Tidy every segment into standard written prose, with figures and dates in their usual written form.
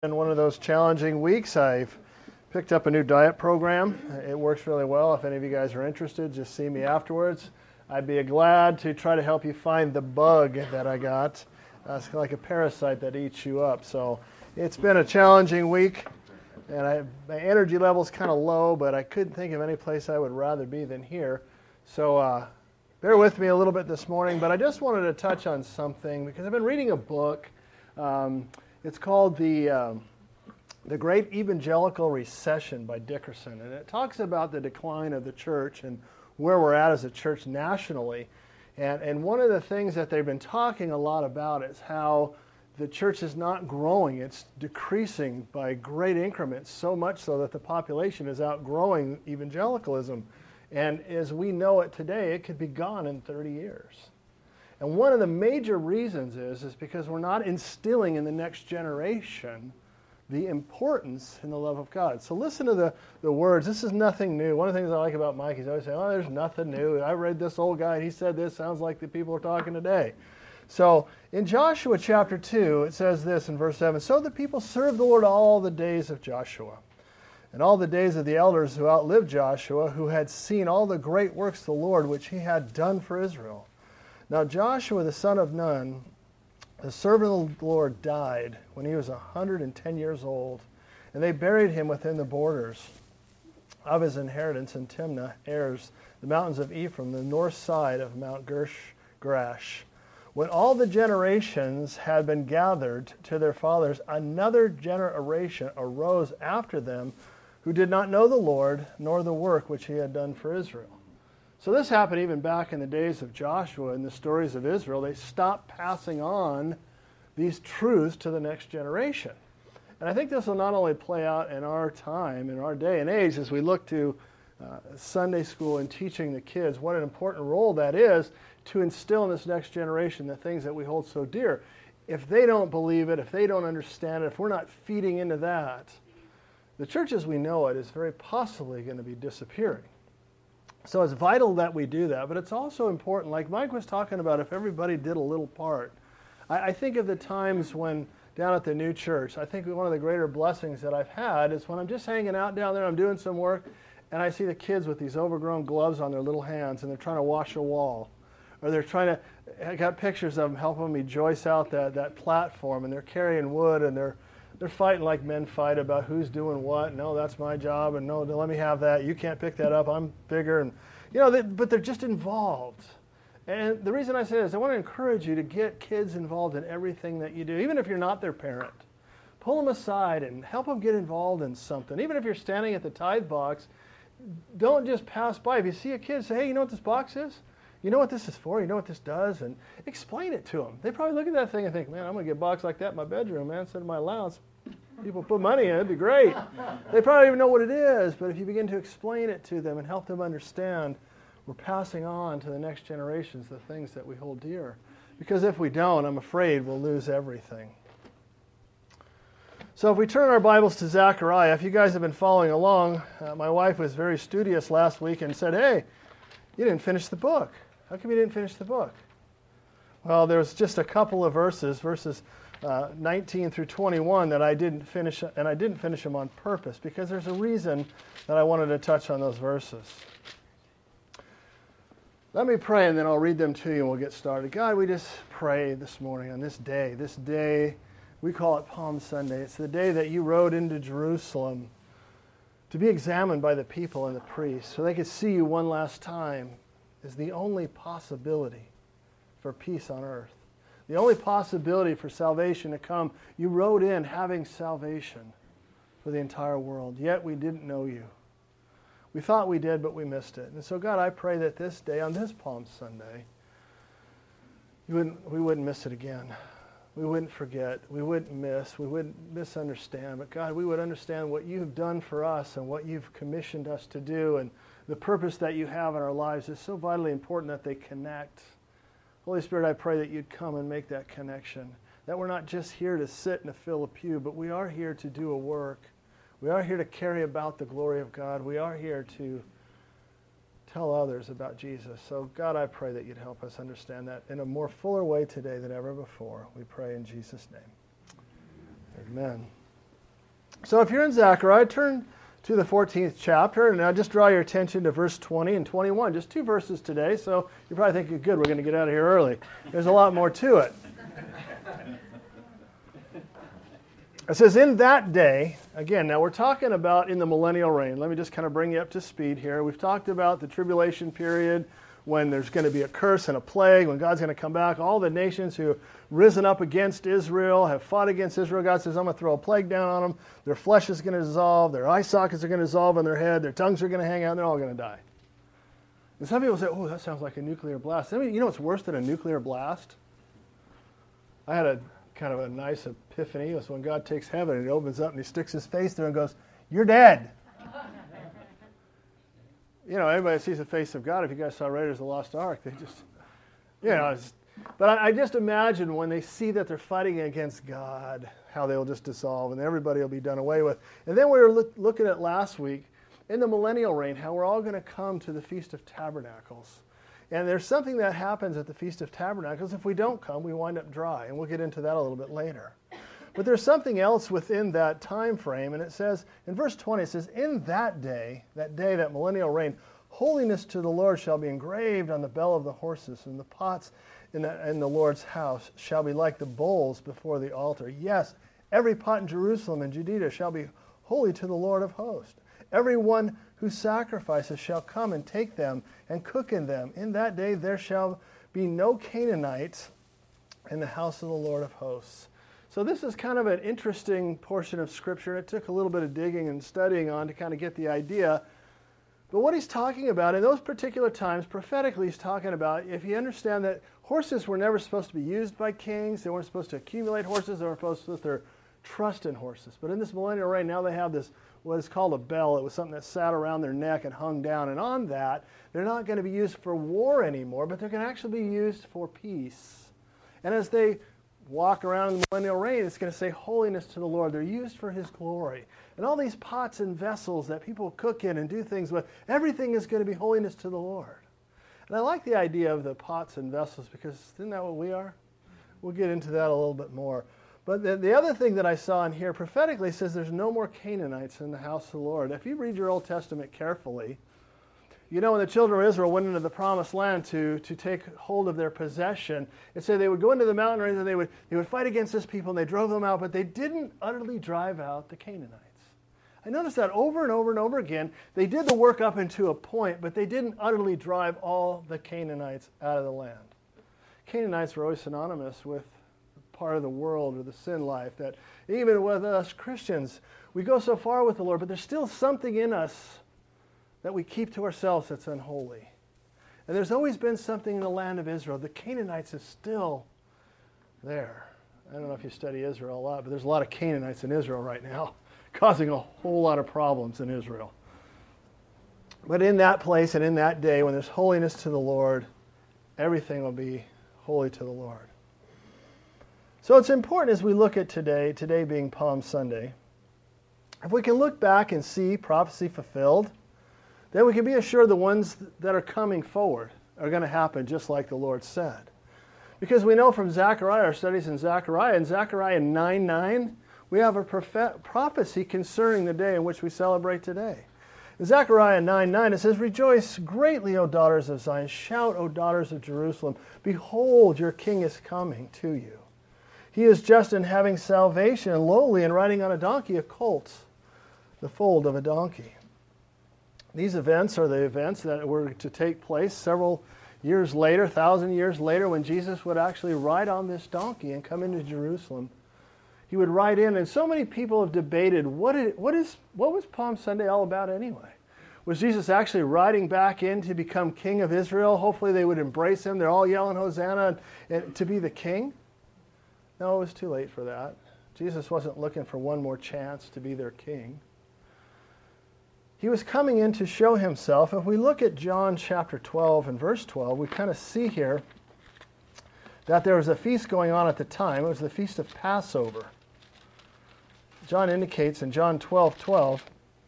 In one of those challenging weeks, I've picked up a new diet program. It works really well. If any of you guys are interested, just see me afterwards. I'd be glad to try to help you find the bug that I got. It's like a parasite that eats you up. So it's been a challenging week, and my energy level's kind of low, but I couldn't think of any place I would rather be than here. So bear with me a little bit this morning, but I just wanted to touch on something because I've been reading a book. It's called The Great Evangelical Recession by Dickerson, and it talks about the decline of the church and where we're at as a church nationally. And one of the things that they've been talking a lot about is how the church is not growing. It's decreasing by great increments, so much so that the population is outgrowing evangelicalism. And as we know it today, it could be gone in 30 years. And one of the major reasons is because we're not instilling in the next generation the importance in the love of God. So listen to the words. This is nothing new. One of the things I like about Mike, he's always saying, oh, there's nothing new. I read this old guy, and he said this. Sounds like the people are talking today. So in Joshua chapter 2, it says this in verse 7, So the people served the Lord all the days of Joshua, and all the days of the elders who outlived Joshua, who had seen all the great works of the Lord which he had done for Israel. Now Joshua the son of Nun, the servant of the Lord, died when he was 110 years old, and they buried him within the borders of his inheritance in Timnah, Erez, the mountains of Ephraim, the north side of Mount Gerash. When all the generations had been gathered to their fathers, another generation arose after them who did not know the Lord, nor the work which he had done for Israel. So this happened even back in the days of Joshua and the stories of Israel. They stopped passing on these truths to the next generation. And I think this will not only play out in our time, in our day and age, as we look to Sunday school and teaching the kids what an important role that is to instill in this next generation the things that we hold so dear. If they don't believe it, if they don't understand it, if we're not feeding into that, the church as we know it is very possibly going to be disappearing. So it's vital that we do that, but it's also important, like Mike was talking about, if everybody did a little part. I think of the times when, down at the new church, I think one of the greater blessings that I've had is when I'm just hanging out down there, I'm doing some work, and I see the kids with these overgrown gloves on their little hands, and they're trying to wash a wall. Or they're trying to, I got pictures of them helping me joist out that platform, and they're carrying wood, and they're fighting like men fight about who's doing what. No, that's my job, and no, let me have that. You can't pick that up. I'm bigger, and but they're just involved. And the reason I say this, I want to encourage you to get kids involved in everything that you do, even if you're not their parent. Pull them aside and help them get involved in something. Even if you're standing at the tithe box, don't just pass by. If you see a kid, say, hey, you know what this box is? You know what this is for? You know what this does? And explain it to them. They probably look at that thing and think, man, I'm going to get a box like that in my bedroom, man, instead of my allowance. People put money in it, it'd be great. They probably don't even know what it is, but if you begin to explain it to them and help them understand, we're passing on to the next generations the things that we hold dear. Because if we don't, I'm afraid we'll lose everything. So if we turn our Bibles to Zechariah, if you guys have been following along, my wife was very studious last week and said, hey, you didn't finish the book. How come you didn't finish the book? Well, there's just a couple of verses 19 through 21 that I didn't finish, and I didn't finish them on purpose because there's a reason that I wanted to touch on those verses. Let me pray, and then I'll read them to you, and we'll get started. God, we just pray this morning on this day, we call it Palm Sunday. It's the day that you rode into Jerusalem to be examined by the people and the priests so they could see you one last time is the only possibility for peace on earth. The only possibility for salvation to come. You rode in having salvation for the entire world, yet we didn't know you. We thought we did, but we missed it. And so, God, I pray that this day, on this Palm Sunday, we wouldn't miss it again. We wouldn't forget. We wouldn't miss. We wouldn't misunderstand. But, God, we would understand what you've done for us and what you've commissioned us to do, and the purpose that you have in our lives is so vitally important that they connect. Holy Spirit, I pray that you'd come and make that connection, that we're not just here to sit and to fill a pew, but we are here to do a work. We are here to carry about the glory of God. We are here to tell others about Jesus. So, God, I pray that you'd help us understand that in a more fuller way today than ever before. We pray in Jesus' name. Amen. So if you're in Zechariah, turn to the 14th chapter, and now just draw your attention to verse 20 and 21. Just 2 verses today, so you're probably thinking, good, we're going to get out of here early. There's a lot more to it. It says, in that day, again, now we're talking about in the millennial reign. Let me just kind of bring you up to speed here. We've talked about the tribulation period, when there's going to be a curse and a plague, when God's going to come back. All the nations who have risen up against Israel, have fought against Israel, God says, I'm going to throw a plague down on them. Their flesh is going to dissolve. Their eye sockets are going to dissolve on their head. Their tongues are going to hang out, and they're all going to die. And some people say, oh, that sounds like a nuclear blast. I mean, you know what's worse than a nuclear blast? I had a kind of a nice epiphany. It was when God takes heaven and he opens up and he sticks his face there and goes, you're dead. You know, everybody sees the face of God. If you guys saw Raiders of the Lost Ark, they just, you know. But I just imagine when they see that they're fighting against God, how they'll just dissolve and everybody will be done away with. And then we were looking at last week, in the millennial reign, how we're all going to come to the Feast of Tabernacles. And there's something that happens at the Feast of Tabernacles. If we don't come, we wind up dry. And we'll get into that a little bit later. But there's something else within that time frame, and it says, in verse 20, it says, in that day, that millennial reign, holiness to the Lord shall be engraved on the bell of the horses, and the pots in the Lord's house shall be like the bowls before the altar. Yes, every pot in Jerusalem and Judea shall be holy to the Lord of hosts. Every one who sacrifices shall come and take them and cook in them. In that day there shall be no Canaanites in the house of the Lord of hosts. So this is kind of an interesting portion of Scripture. It took a little bit of digging and studying on to kind of get the idea. But what he's talking about in those particular times, prophetically, he's talking about, if you understand that horses were never supposed to be used by kings, they weren't supposed to accumulate horses, they weren't supposed to put their trust in horses. But in this millennial reign, now they have this, what is called a bell. It was something that sat around their neck and hung down. And on that, they're not going to be used for war anymore, but they're going to actually be used for peace. And as they walk around in the millennial reign, it's going to say holiness to the Lord. They're used for his glory. And all these pots and vessels that people cook in and do things with, everything is going to be holiness to the Lord. And I like the idea of the pots and vessels because isn't that what we are? We'll get into that a little bit more. But the other thing that I saw in here prophetically says there's no more Canaanites in the house of the Lord. If you read your Old Testament carefully, you know, when the children of Israel went into the promised land to take hold of their possession, it said they would go into the mountain range and they would fight against this people and they drove them out, but they didn't utterly drive out the Canaanites. I noticed that over and over and over again. They did the work up into a point, but they didn't utterly drive all the Canaanites out of the land. Canaanites were always synonymous with part of the world or the sin life, that even with us Christians, we go so far with the Lord, but there's still something in us that we keep to ourselves that's unholy. And there's always been something in the land of Israel. The Canaanites is still there. I don't know if you study Israel a lot, but there's a lot of Canaanites in Israel right now, causing a whole lot of problems in Israel. But in that place and in that day, when there's holiness to the Lord, everything will be holy to the Lord. So it's important as we look at today being Palm Sunday, if we can look back and see prophecy fulfilled, then we can be assured the ones that are coming forward are going to happen just like the Lord said. Because we know from Zechariah, our studies in Zechariah 9:9, we have a prophecy concerning the day in which we celebrate today. In Zechariah 9:9, it says, "Rejoice greatly, O daughters of Zion. Shout, O daughters of Jerusalem. Behold, your king is coming to you. He is just and having salvation, and lowly and riding on a donkey, a colt, the foal of a donkey." These events are the events that were to take place several years later, 1,000 years later, when Jesus would actually ride on this donkey and come into Jerusalem. He would ride in, and so many people have debated what was Palm Sunday all about anyway? Was Jesus actually riding back in to become king of Israel? Hopefully they would embrace him. They're all yelling Hosanna and to be the king. No, it was too late for that. Jesus wasn't looking for one more chance to be their king. He was coming in to show himself. If we look at John chapter 12 and verse 12, we kind of see here that there was a feast going on at the time. It was the Feast of Passover. John indicates in John 12:12,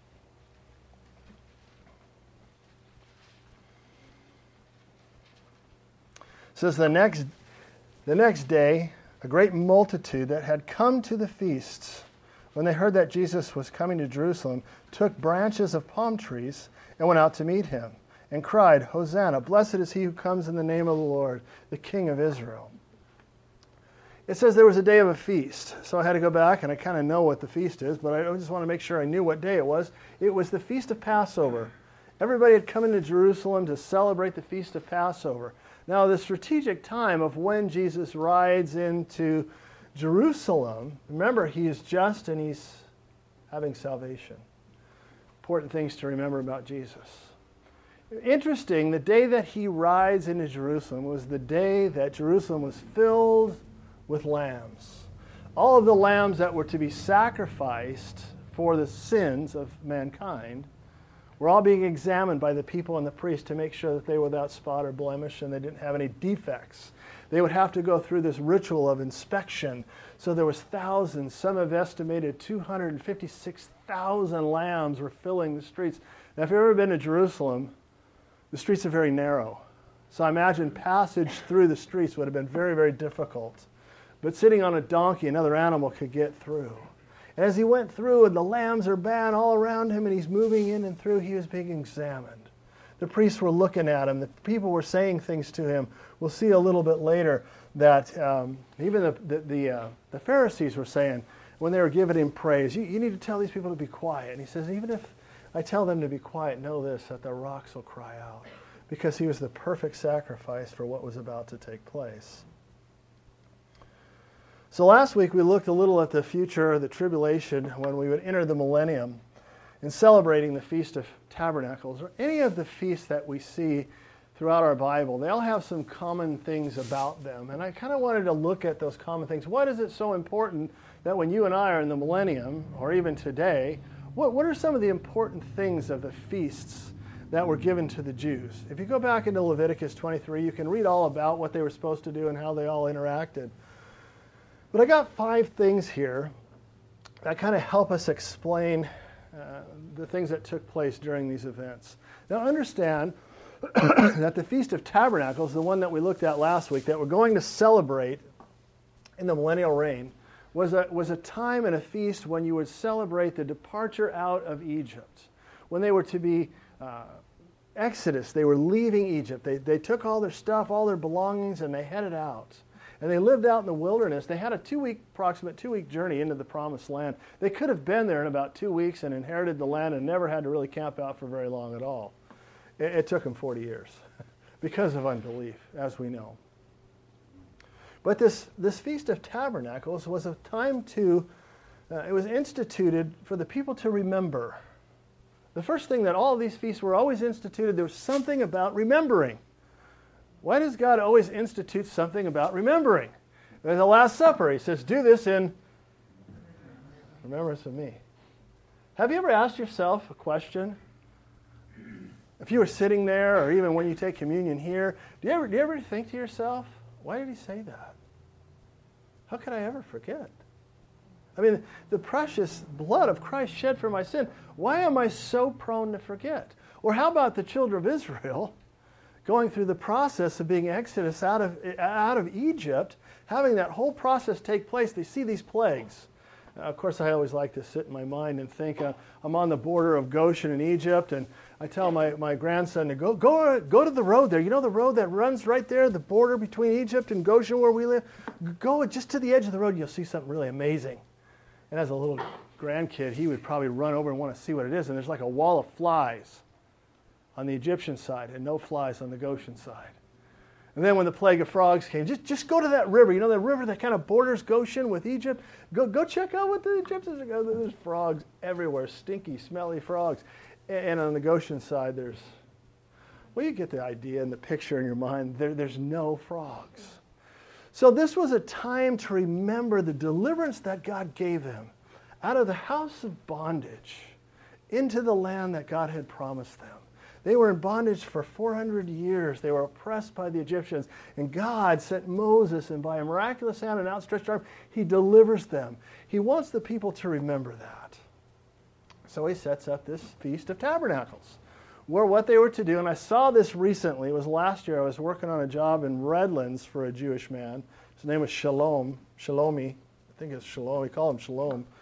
says the next day, a great multitude that had come to the feasts when they heard that Jesus was coming to Jerusalem, took branches of palm trees and went out to meet him, and cried, Hosanna, blessed is he who comes in the name of the Lord, the King of Israel. It says there was a day of a feast, so I had to go back, and I kind of know what the feast is, but I just want to make sure I knew what day it was. It was the Feast of Passover. Everybody had come into Jerusalem to celebrate the Feast of Passover. Now, the strategic time of when Jesus rides into Jerusalem, remember, he is just and he's having salvation. Important things to remember about Jesus. Interesting, the day that he rides into Jerusalem was the day that Jerusalem was filled with lambs. All of the lambs that were to be sacrificed for the sins of mankind were all being examined by the people and the priests to make sure that they were without spot or blemish and they didn't have any defects. They would have to go through this ritual of inspection. So there was thousands, some have estimated 256,000 lambs were filling the streets. Now, if you've ever been to Jerusalem, the streets are very narrow. So I imagine passage through the streets would have been very, very difficult. But sitting on a donkey, another animal could get through. And as he went through, and the lambs are banned all around him, and he's moving in and through, he was being examined. The priests were looking at him. The people were saying things to him. We'll see a little bit later that even the Pharisees were saying, when they were giving him praise, you need to tell these people to be quiet. And he says, even if I tell them to be quiet, know this, that the rocks will cry out. Because he was the perfect sacrifice for what was about to take place. So last week we looked a little at the future, the tribulation, when we would enter the millennium in celebrating the Feast of Tabernacles, or any of the feasts that we see throughout our Bible. They all have some common things about them. And I kind of wanted to look at those common things. What is it so important that when you and I are in the millennium, or even today, what are some of the important things of the feasts that were given to the Jews? If you go back into Leviticus 23, you can read all about what they were supposed to do and how they all interacted. But I got 5 things here that kind of help us explain the things that took place during these events. Now understand that the Feast of Tabernacles, the one that we looked at last week, that we're going to celebrate in the millennial reign, was a time and a feast when you would celebrate the departure out of Egypt. When they were to be Exodus, they were leaving Egypt. They took all their stuff, all their belongings, and they headed out. And they lived out in the wilderness. They had a approximate 2-week journey into the Promised Land. They could have been there in about 2 weeks and inherited the land and never had to really camp out for very long at all. It took them 40 years because of unbelief, as we know. But this Feast of Tabernacles was a time it was instituted for the people to remember. The first thing that all of these feasts were always instituted, there was something about remembering. Why does God always institute something about remembering? In the Last Supper, he says, do this in remembrance of me. Have you ever asked yourself a question? If you were sitting there, or even when you take communion here, do you ever think to yourself, why did he say that? How could I ever forget? I mean, the precious blood of Christ shed for my sin. Why am I so prone to forget? Or how about the children of Israel going through the process of being exodus out of Egypt, having that whole process take place? They see these plagues. Of course, I always like to sit in my mind and think, I'm on the border of Goshen in Egypt, and I tell my grandson to go to the road there. You know the road that runs right there, the border between Egypt and Goshen where we live? Go just to the edge of the road, and you'll see something really amazing. And as a little grandkid, he would probably run over and want to see what it is. And there's like a wall of flies on the Egyptian side and no flies on the Goshen side. And then when the plague of frogs came, just go to that river. You know that river that kind of borders Goshen with Egypt? Go check out what the Egyptians are going. There's frogs everywhere, stinky, smelly frogs. And on the Goshen side, you get the idea and the picture in your mind. There's no frogs. So this was a time to remember the deliverance that God gave them out of the house of bondage into the land that God had promised them. They were in bondage for 400 years. They were oppressed by the Egyptians. And God sent Moses, and by a miraculous hand and outstretched arm, he delivers them. He wants the people to remember that. So he sets up this Feast of Tabernacles, where what they were to do, and I saw this recently, it was last year, I was working on a job in Redlands for a Jewish man. His name was Shalomi. I think it's Shalom. We call him Shalom.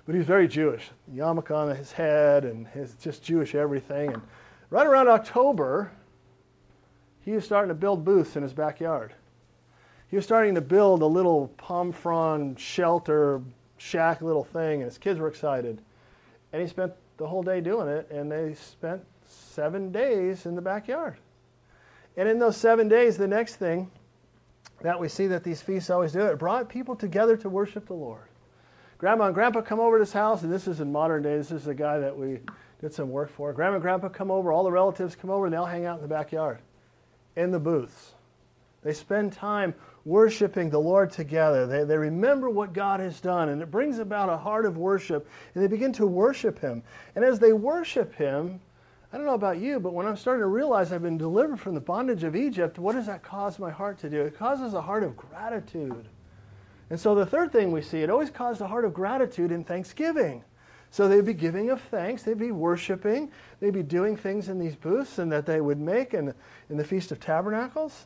But he's very Jewish. Yarmulke on his head and his just Jewish everything. And right around October, he was starting to build booths in his backyard. He was starting to build a little palm frond shelter shack little thing, and his kids were excited. And he spent the whole day doing it, and they spent 7 days in the backyard. And in those 7 days, the next thing that we see that these feasts always do, it brought people together to worship the Lord. Grandma and Grandpa come over to his house, and this is in modern day. This is the guy that we did some work for. Grandma and Grandpa come over, all the relatives come over, and they all hang out in the backyard, in the booths. They spend time worshiping the Lord together. They remember what God has done, and it brings about a heart of worship, and they begin to worship Him. And as they worship Him, I don't know about you, but when I'm starting to realize I've been delivered from the bondage of Egypt, what does that cause my heart to do? It causes a heart of gratitude. And so the third thing we see, it always caused a heart of gratitude in thanksgiving. So they'd be giving of thanks, they'd be worshiping, they'd be doing things in these booths and that they would make in the Feast of Tabernacles.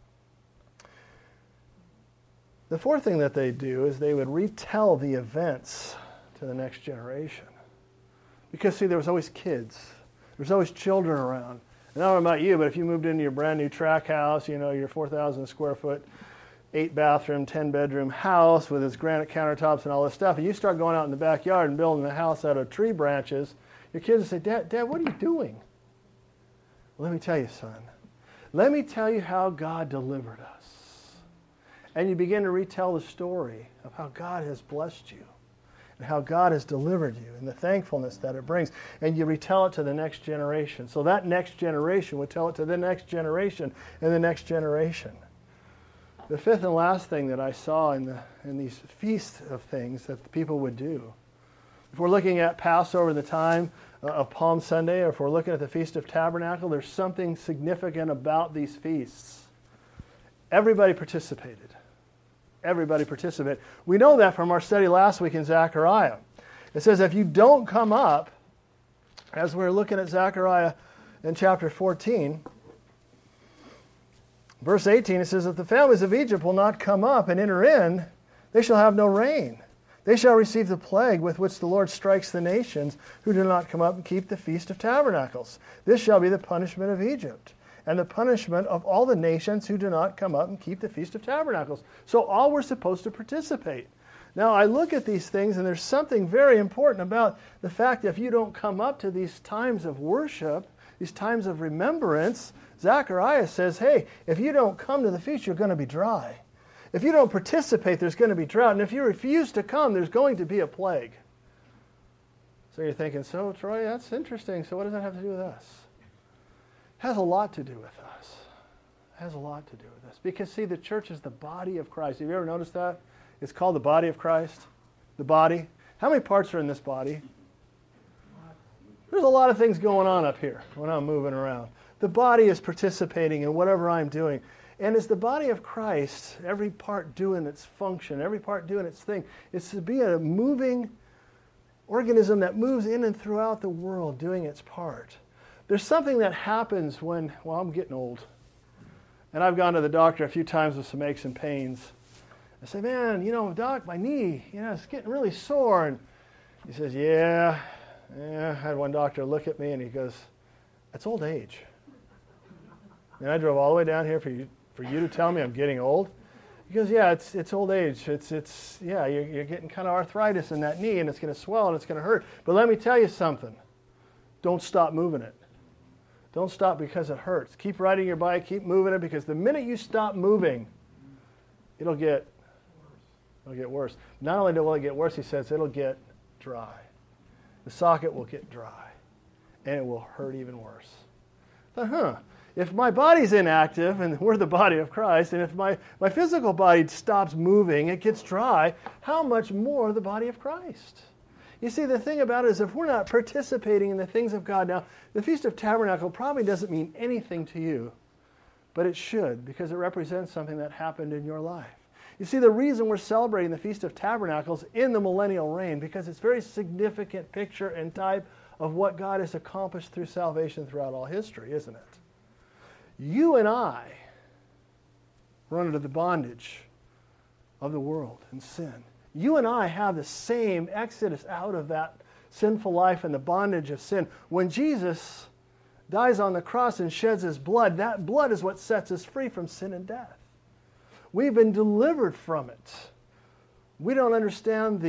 The fourth thing that they do is they would retell the events to the next generation. Because, see, there was always kids. There was always children around. And I don't know about you, but if you moved into your brand new track house, you know, your 4,000 square foot, 8-bathroom, 10-bedroom house with its granite countertops and all this stuff, and you start going out in the backyard and building a house out of tree branches, your kids will say, Dad, what are you doing? Well, let me tell you, son. Let me tell you how God delivered us. And you begin to retell the story of how God has blessed you and how God has delivered you and the thankfulness that it brings. And you retell it to the next generation. So that next generation would tell it to the next generation and the next generation. The fifth and last thing that I saw in these feasts of things that the people would do. If we're looking at Passover in the time of Palm Sunday, or if we're looking at the Feast of Tabernacle, there's something significant about these feasts. Everybody participated. Everybody participated. We know that from our study last week in Zechariah. It says if you don't come up, as we're looking at Zechariah in chapter 14, verse 18, it says, if the families of Egypt will not come up and enter in, they shall have no rain. They shall receive the plague with which the Lord strikes the nations who do not come up and keep the Feast of Tabernacles. This shall be the punishment of Egypt, and the punishment of all the nations who do not come up and keep the Feast of Tabernacles. So all were supposed to participate. Now I look at these things, and there's something very important about the fact that if you don't come up to these times of worship, these times of remembrance, Zechariah says, hey, if you don't come to the feast, you're going to be dry. If you don't participate, there's going to be drought. And if you refuse to come, there's going to be a plague. So you're thinking, so Troy, that's interesting. So what does that have to do with us? It has a lot to do with us. It has a lot to do with us. Because, see, the church is the body of Christ. Have you ever noticed that? It's called the body of Christ. The body. How many parts are in this body? There's a lot of things going on up here when I'm moving around. The body is participating in whatever I'm doing. And as the body of Christ, every part doing its function, every part doing its thing, it's to be a moving organism that moves in and throughout the world doing its part. There's something that happens when, well, I'm getting old. And I've gone to the doctor a few times with some aches and pains. I say, man, doc, my knee, it's getting really sore. And he says, yeah. I had one doctor look at me and he goes, that's old age. And I drove all the way down here for you to tell me I'm getting old. He goes, yeah, it's old age. You're getting kind of arthritis in that knee and it's going to swell and it's going to hurt. But let me tell you something. Don't stop moving it. Don't stop because it hurts. Keep riding your bike, keep moving it, because the minute you stop moving, it'll get worse. Not only will it get worse, he says, it'll get dry. The socket will get dry, and it will hurt even worse. But, if my body's inactive, and we're the body of Christ, and if my physical body stops moving, it gets dry, how much more the body of Christ? You see, the thing about it is if we're not participating in the things of God, now, the Feast of Tabernacle probably doesn't mean anything to you, but it should, because it represents something that happened in your life. You see, the reason we're celebrating the Feast of Tabernacles in the millennial reign, because it's a very significant picture and type of what God has accomplished through salvation throughout all history, isn't it? You and I were under the bondage of the world and sin. You and I have the same exodus out of that sinful life and the bondage of sin. When Jesus dies on the cross and sheds his blood, that blood is what sets us free from sin and death. We've been delivered from it. We don't understand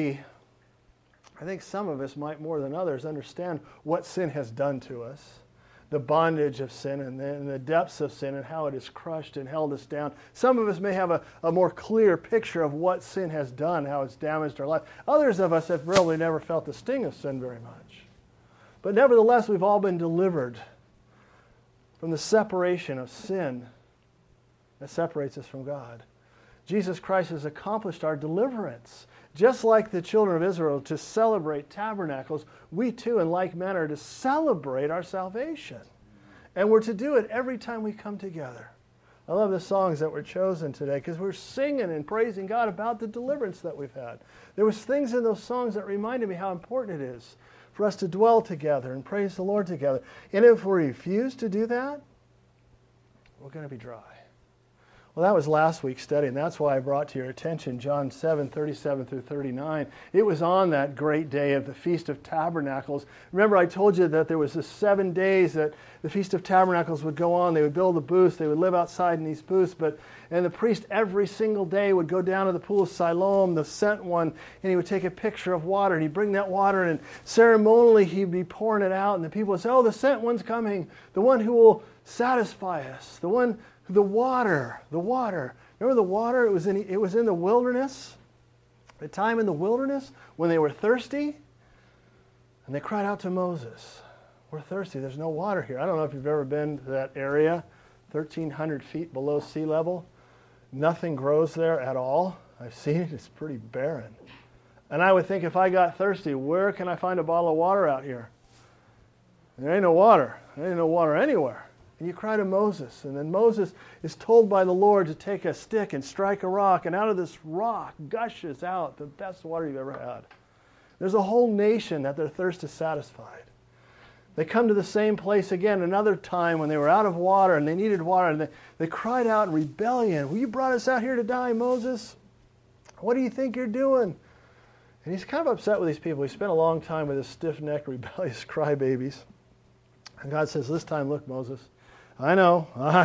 I think some of us might more than others understand what sin has done to us, the bondage of sin and the depths of sin and how it has crushed and held us down. Some of us may have a more clear picture of what sin has done, how it's damaged our life. Others of us have really never felt the sting of sin very much. But nevertheless, we've all been delivered from the separation of sin that separates us from God. Jesus Christ has accomplished our deliverance. Just like the children of Israel to celebrate tabernacles, we too in like manner are to celebrate our salvation. And we're to do it every time we come together. I love the songs that were chosen today because we're singing and praising God about the deliverance that we've had. There was things in those songs that reminded me how important it is for us to dwell together and praise the Lord together. And if we refuse to do that, we're going to be dry. Well, that was last week's study, and that's why I brought to your attention John 7:37 through 39. It was on that great day of the Feast of Tabernacles. Remember, I told you that there was the 7 days that the Feast of Tabernacles would go on. They would build the booths. They would live outside in these booths. And the priest every single day would go down to the pool of Siloam, the sent one, and he would take a picture of water, and he'd bring that water, and ceremonially he'd be pouring it out, and the people would say, oh, the sent one's coming, the one who will satisfy us, the water. Remember the water? It was in the wilderness. The time in the wilderness when they were thirsty. And they cried out to Moses, we're thirsty. There's no water here. I don't know if you've ever been to that area, 1,300 feet below sea level. Nothing grows there at all. I've seen it. It's pretty barren. And I would think if I got thirsty, where can I find a bottle of water out here? There ain't no water. There ain't no water anywhere. And you cry to Moses, and then Moses is told by the Lord to take a stick and strike a rock, and out of this rock gushes out the best water you've ever had. There's a whole nation that their thirst is satisfied. They come to the same place again another time when they were out of water and they needed water, and they cried out in rebellion, well, you brought us out here to die, Moses. What do you think you're doing? And he's kind of upset with these people. He spent a long time with his stiff-necked, rebellious crybabies. And God says, this time, look, Moses, I know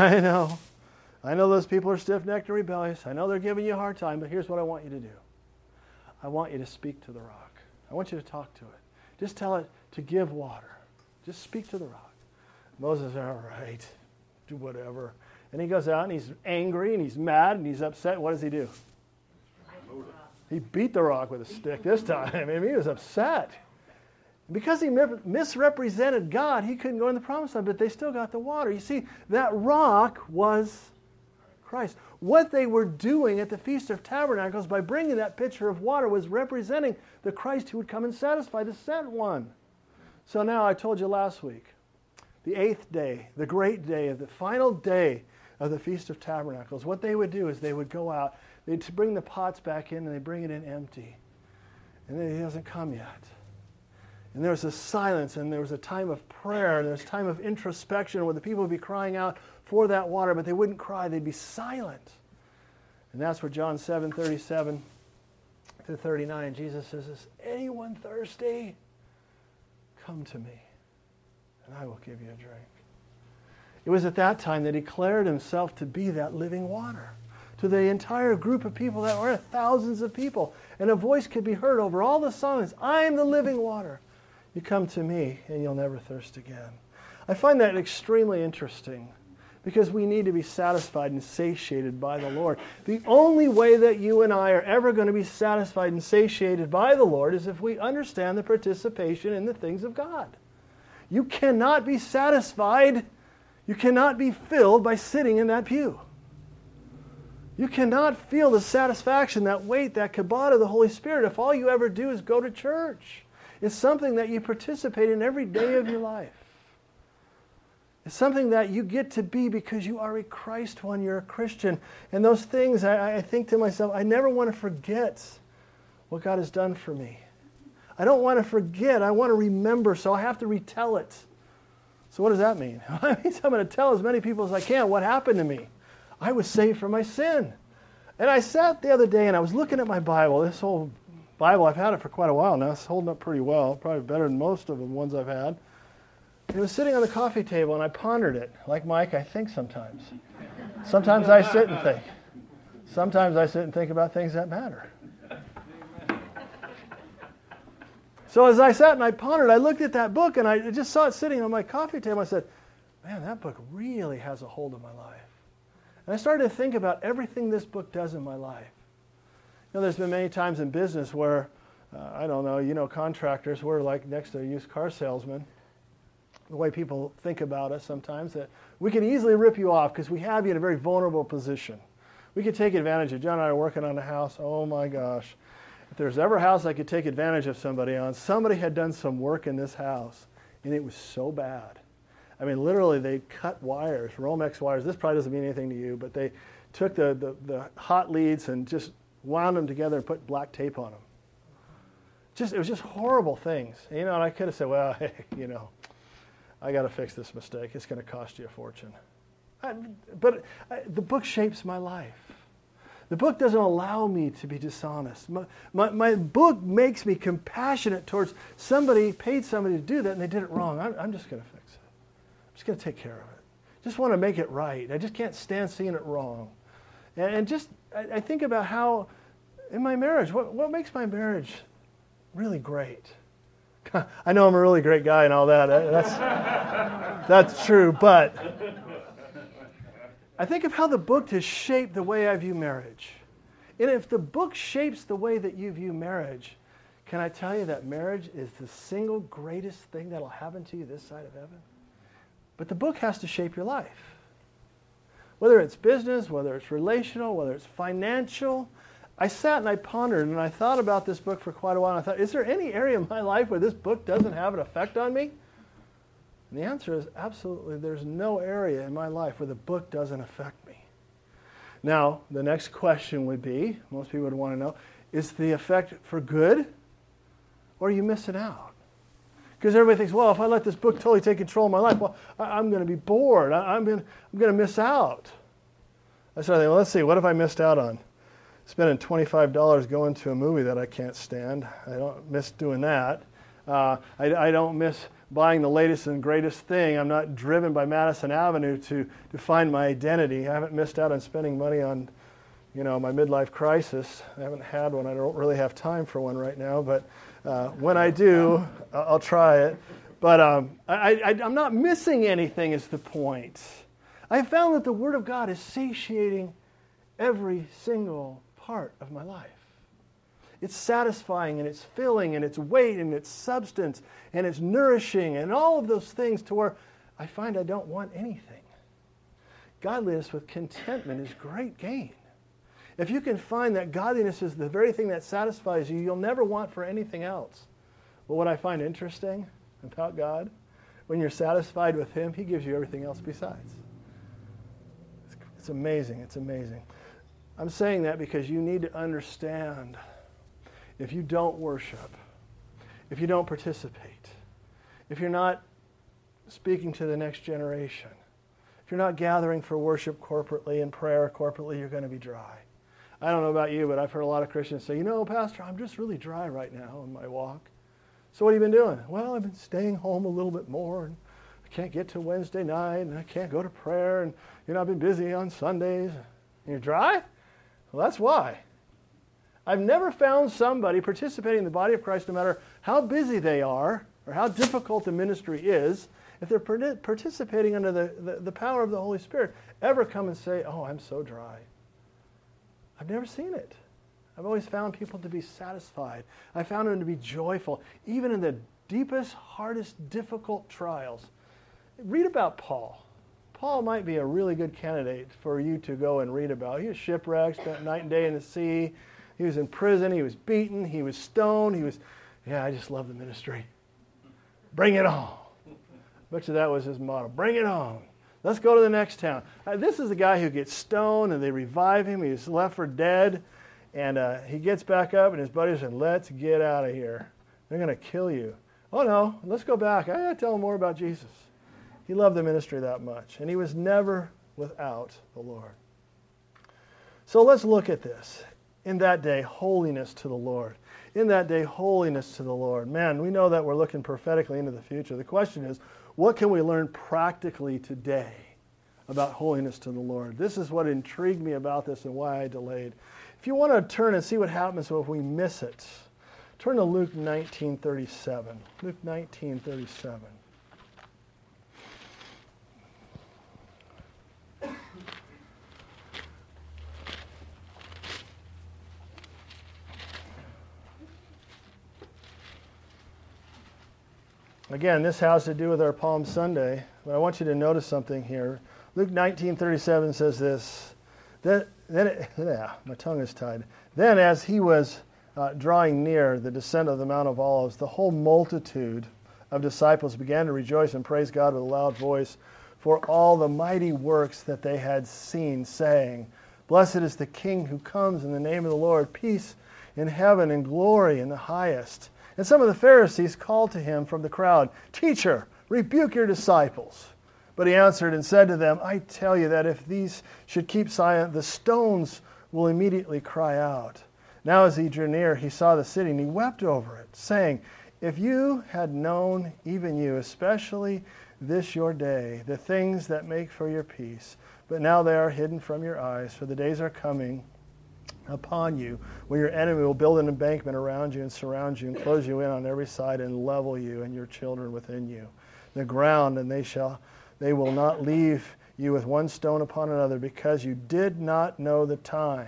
those people are stiff-necked and rebellious. I know they're giving you a hard time, but here's what I want you to do. I want you to speak to the rock. I want you to talk to it. Just tell it to give water. Just speak to the rock. Moses, all right, do whatever. And he goes out and he's angry and he's mad and he's upset. What does he do? He beat the rock with a stick this time. I mean, he was upset. Because he misrepresented God, he couldn't go in the promised land, but they still got the water. You see, that rock was Christ. What they were doing at the Feast of Tabernacles by bringing that pitcher of water was representing the Christ who would come and satisfy the sent one. So now I told you last week, the 8th day, the great day, the final day of the Feast of Tabernacles, what they would do is they would go out, they'd bring the pots back in, and they'd bring it in empty. And then he doesn't come yet. And there was a silence, and there was a time of prayer, and there was a time of introspection where the people would be crying out for that water, but they wouldn't cry, they'd be silent. And that's where John 7:37 to 39, Jesus says, is anyone thirsty? Come to me, and I will give you a drink. It was at that time that he declared himself to be that living water to the entire group of people that were thousands of people. And a voice could be heard over all the songs, I am the living water. You come to me and you'll never thirst again. I find that extremely interesting because we need to be satisfied and satiated by the Lord. The only way that you and I are ever going to be satisfied and satiated by the Lord is if we understand the participation in the things of God. You cannot be satisfied, you cannot be filled by sitting in that pew. You cannot feel the satisfaction, that weight, that kabod of the Holy Spirit if all you ever do is go to church. It's something that you participate in every day of your life. It's something that you get to be because you are a Christ one, you're a Christian. And those things, I think to myself, I never want to forget what God has done for me. I don't want to forget, I want to remember, so I have to retell it. So what does that mean? It means I'm going to tell as many people as I can what happened to me. I was saved from my sin. And I sat the other day and I was looking at my Bible, this whole Bible. I've had it for quite a while now. It's holding up pretty well, probably better than most of the ones I've had. It was sitting on the coffee table, and I pondered it. Like Mike, I think sometimes. Sometimes I sit and think. Sometimes I sit and think about things that matter. So as I sat and I pondered, I looked at that book, and I just saw it sitting on my coffee table. I said, man, that book really has a hold of my life. And I started to think about everything this book does in my life. You know, there's been many times in business where, I don't know, you know, contractors, we're like next to a used car salesman. The way people think about us sometimes, that we can easily rip you off because we have you in a very vulnerable position. We could take advantage of. John and I are working on a house. Oh my gosh. If there's ever a house I could take advantage of somebody on, somebody had done some work in this house, and it was so bad. I mean, literally, they cut wires, Romex wires. This probably doesn't mean anything to you, but they took the hot leads and just wound them together and put black tape on them. It was just horrible things. You know, and I could have said, well, hey, you know, I got to fix this mistake. It's going to cost you a fortune. But the book shapes my life. The book doesn't allow me to be dishonest. My book makes me compassionate towards somebody, paid somebody to do that, and they did it wrong. I'm just going to fix it. I'm just going to take care of it. Just want to make it right. I just can't stand seeing it wrong. And just, I think about how, in my marriage, what makes my marriage really great? I know I'm a really great guy and all that. That's true, but I think of how the book has shaped the way I view marriage. And if the book shapes the way that you view marriage, can I tell you that marriage is the single greatest thing that'll happen to you this side of heaven? But the book has to shape your life. Whether it's business, whether it's relational, whether it's financial. I sat and I pondered and I thought about this book for quite a while. And I thought, is there any area of my life where this book doesn't have an effect on me? And the answer is absolutely, there's no area in my life where the book doesn't affect me. Now, the next question would be, most people would want to know, is the effect for good or are you missing out? Because everybody thinks, well, if I let this book totally take control of my life, well, I'm going to be bored. I'm going to miss out. I started thinking, well, let's see, what have I missed out on? Spending $25 going to a movie that I can't stand. I don't miss doing that. I don't miss buying the latest and greatest thing. I'm not driven by Madison Avenue to find my identity. I haven't missed out on spending money on, you know, my midlife crisis. I haven't had one. I don't really have time for one right now, but when I do, I'll try it. But I'm not missing anything is the point. I found that the Word of God is satiating every single part of my life. It's satisfying and it's filling and it's weight and it's substance and it's nourishing and all of those things to where I find I don't want anything. Godliness with contentment is great gain. If you can find that godliness is the very thing that satisfies you, you'll never want for anything else. But what I find interesting about God, when you're satisfied with Him, He gives you everything else besides. It's amazing. It's amazing. I'm saying that because you need to understand, if you don't worship, if you don't participate, if you're not speaking to the next generation, if you're not gathering for worship corporately and prayer corporately, you're going to be dry. I don't know about you, but I've heard a lot of Christians say, you know, Pastor, I'm just really dry right now in my walk. So what have you been doing? Well, I've been staying home a little bit more, and I can't get to Wednesday night, and I can't go to prayer, and, you know, I've been busy on Sundays. And you're dry? Well, that's why. I've never found somebody participating in the body of Christ, no matter how busy they are or how difficult the ministry is, if they're participating under the power of the Holy Spirit, ever come and say, oh, I'm so dry. I've never seen it. I've always found people to be satisfied. I found them to be joyful, even in the deepest, hardest, difficult trials. Read about Paul. Paul might be a really good candidate for you to go and read about. He was shipwrecked, spent night and day in the sea. He was in prison. He was beaten. He was stoned. I just love the ministry. Bring it on. Much of that was his motto. Bring it on. Let's go to the next town. This is a guy who gets stoned and they revive him. He's left for dead. And he gets back up and his buddies said, let's get out of here. They're going to kill you. Oh no, let's go back. I got to tell him more about Jesus. He loved the ministry that much. And he was never without the Lord. So let's look at this. In that day, holiness to the Lord. In that day, holiness to the Lord. Man, we know that we're looking prophetically into the future. The question is, what can we learn practically today about holiness to the Lord? This is what intrigued me about this and why I delayed. If you want to turn and see what happens if we miss it, turn to Luke 19:37. Luke 19:37. Again, this has to do with our Palm Sunday, but I want you to notice something here. Luke 19:37 says this. My tongue is tied. Then as he was drawing near the descent of the Mount of Olives, the whole multitude of disciples began to rejoice and praise God with a loud voice for all the mighty works that they had seen, saying, Blessed is the King who comes in the name of the Lord, peace in heaven and glory in the highest. And some of the Pharisees called to him from the crowd, Teacher, rebuke your disciples. But he answered and said to them, I tell you that if these should keep silent, the stones will immediately cry out. Now as he drew near, he saw the city, and he wept over it, saying, If you had known, even you, especially this your day, the things that make for your peace, but now they are hidden from your eyes, for the days are coming upon you, when your enemy will build an embankment around you and surround you and close you in on every side and level you and your children within you. The ground, and they will not leave you with one stone upon another, because you did not know the time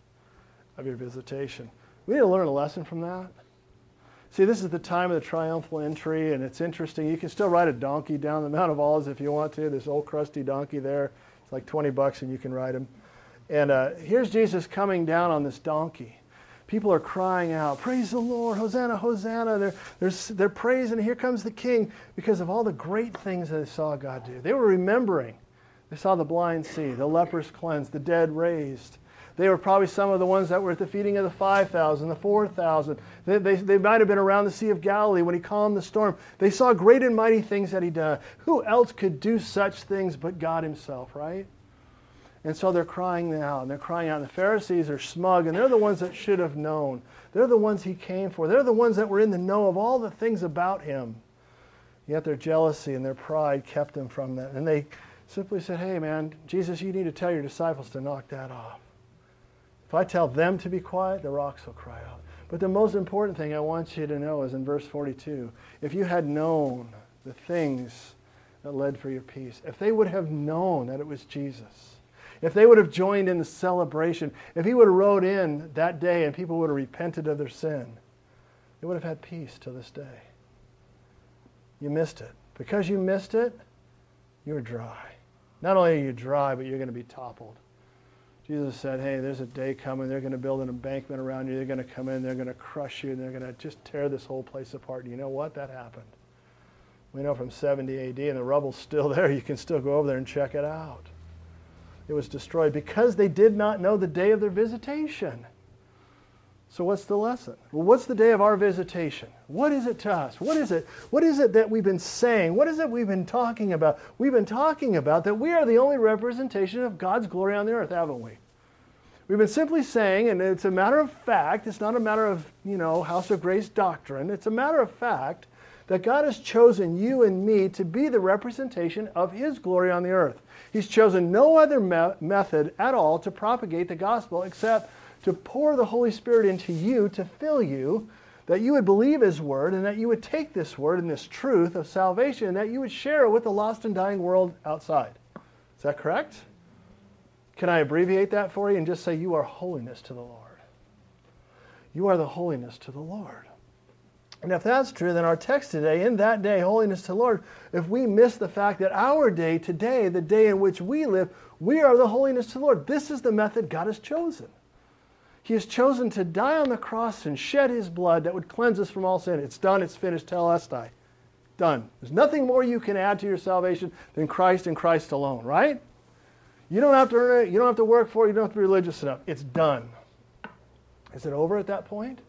of your visitation. We need to learn a lesson from that. See, this is the time of the triumphal entry, and it's interesting. You can still ride a donkey down the Mount of Olives if you want to. This old crusty donkey there. It's like $20 and you can ride him. And here's Jesus coming down on this donkey. People are crying out, Praise the Lord, Hosanna, Hosanna. They're praising, here comes the King, because of all the great things that they saw God do. They were remembering. They saw the blind see, the lepers cleansed, the dead raised. They were probably some of the ones that were at the feeding of the 5,000, the 4,000. They might have been around the Sea of Galilee when he calmed the storm. They saw great and mighty things that he done. Who else could do such things but God himself, right? And so they're crying out, and they're crying out. And the Pharisees are smug, and they're the ones that should have known. They're the ones he came for. They're the ones that were in the know of all the things about him. Yet their jealousy and their pride kept them from that. And they simply said, Hey, man, Jesus, you need to tell your disciples to knock that off. If I tell them to be quiet, the rocks will cry out. But the most important thing I want you to know is in verse 42. If you had known the things that led for your peace, if they would have known that it was Jesus, if they would have joined in the celebration, if he would have rode in that day and people would have repented of their sin, they would have had peace to this day. You missed it. Because you missed it, you're dry. Not only are you dry, but you're going to be toppled. Jesus said, hey, there's a day coming. They're going to build an embankment around you. They're going to come in. They're going to crush you. And they're going to just tear this whole place apart. And you know what? That happened. We know from 70 AD, and the rubble's still there. You can still go over there and check it out. It was destroyed because they did not know the day of their visitation. So what's the lesson? Well, what's the day of our visitation? What is it to us? What is it? What is it that we've been saying? What is it we've been talking about? We've been talking about that we are the only representation of God's glory on the earth, haven't we? We've been simply saying, and it's a matter of fact, it's not a matter of, House of Grace doctrine. It's a matter of fact that God has chosen you and me to be the representation of His glory on the earth. He's chosen no other method at all to propagate the gospel except to pour the Holy Spirit into you, to fill you, that you would believe His word, and that you would take this word and this truth of salvation, and that you would share it with the lost and dying world outside. Is that correct? Can I abbreviate that for you and just say you are holiness to the Lord? You are the holiness to the Lord. And if that's true, then our text today, in that day, holiness to the Lord, if we miss the fact that our day today, the day in which we live, we are the holiness to the Lord. This is the method God has chosen. He has chosen to die on the cross and shed His blood that would cleanse us from all sin. It's done, it's finished, telestai. Done. There's nothing more you can add to your salvation than Christ and Christ alone, right? You don't have to earn it, you don't have to work for it, you don't have to be religious enough. It's done. Is it over at that point?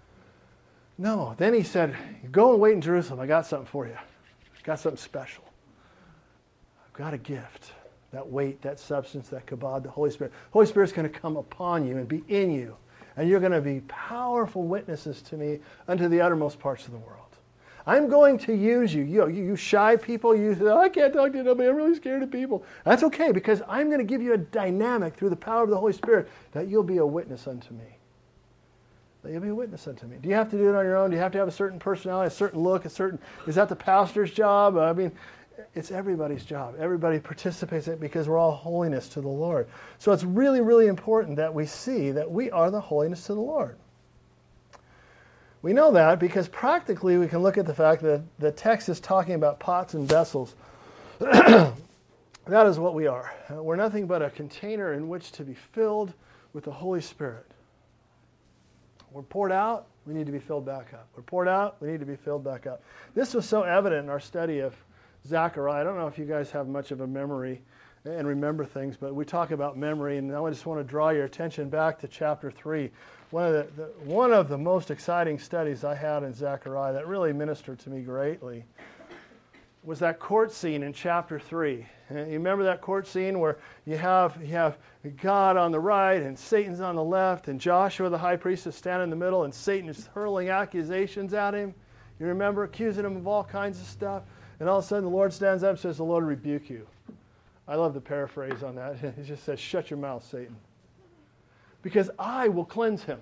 No. Then He said, go and wait in Jerusalem. I got something for you. I got something special. I've got a gift. That weight, that substance, that kabod, the Holy Spirit. The Holy Spirit's going to come upon you and be in you. and you're going to be powerful witnesses to me unto the uttermost parts of the world. I'm going to use you. You shy people, you say, I can't talk to nobody, I'm really scared of people. That's okay, because I'm going to give you a dynamic through the power of the Holy Spirit that you'll be a witness unto me. That you'll be a witness unto me. Do you have to do it on your own? Do you have to have a certain personality, a certain look, is that the pastor's job? I mean, it's everybody's job. Everybody participates in it because we're all holiness to the Lord. So it's really, really important that we see that we are the holiness to the Lord. We know that because practically we can look at the fact that the text is talking about pots and vessels. That is what we are. We're nothing but a container in which to be filled with the Holy Spirit. We're poured out, we need to be filled back up. We're poured out, we need to be filled back up. This was so evident in our study of Zechariah. I don't know if you guys have much of a memory and remember things, but we talk about memory, and I just want to draw your attention back to chapter 3. One of the most exciting studies I had in Zechariah that really ministered to me greatly was that court scene in chapter 3. And you remember that court scene where you have God on the right and Satan's on the left, and Joshua the high priest is standing in the middle, and Satan is hurling accusations at him. You remember, accusing him of all kinds of stuff. And all of a sudden the Lord stands up and says, the Lord rebuke you. I love the paraphrase on that. He just says, shut your mouth, Satan. Because I will cleanse him.